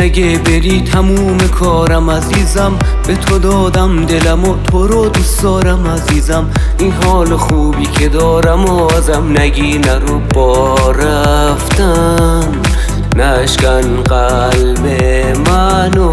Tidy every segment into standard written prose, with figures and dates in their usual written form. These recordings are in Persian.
اگه بری تموم کارم عزیزم، به تو دادم دلم و تو رو دوست دارم عزیزم. این حال خوبی که دارم و ازم نگی، نرو با رفتن نشکن قلب منو.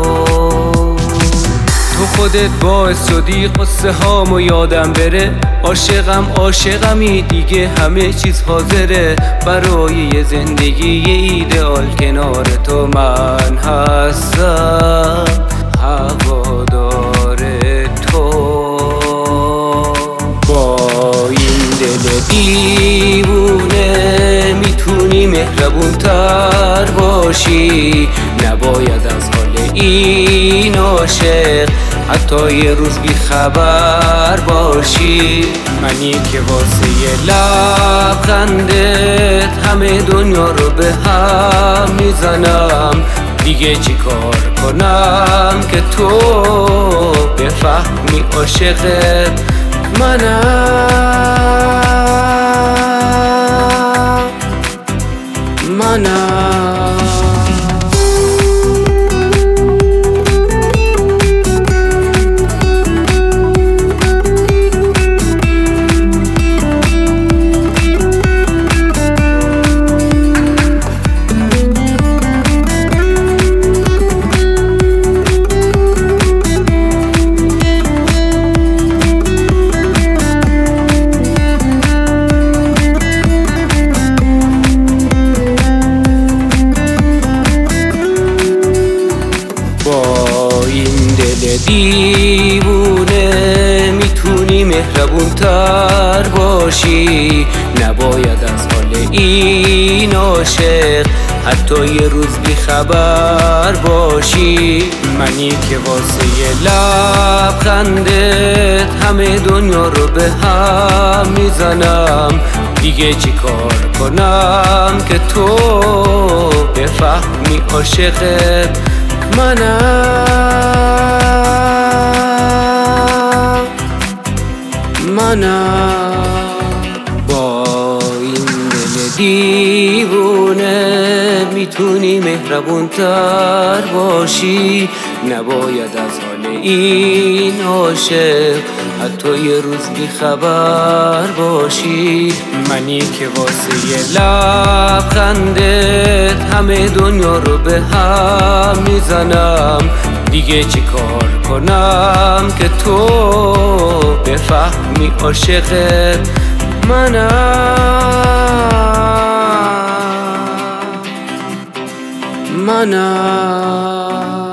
تو خودت باعث شدی قصه هامو یادم بره. عاشقمی دیگه، همه چیز حاضره برای یه زندگی ایدئال. کنار تو من هستم، هوادار تو. با این دل دیوونه میتونی مهربون تر باشی. نباید از حال این عاشق حتی یه روز بی خبر باشی. منی که واسه یه لبخندت همه دنیا رو به هم میزنم. دیگه چی کار کنم که تو بفهمی عاشقت منم. دیوونه میتونی مهربون تر باشی. نباید از حال این عاشق حتی یه روز بی خبر باشی. منی که واسه یه لبخندت همه دنیا رو به هم میزنم. دیگه چی کار کنم که تو بفهمی عاشقت منم. با این دل دیوونه میتونی مهربون تر باشی. نباید از حال این عاشق حتی یه روز بی خبر باشی. منی که واسه یه لبخندت همه دنیا رو به هم میزنم. دیگه چی کار کنم که تو بفهمی عاشقت منم.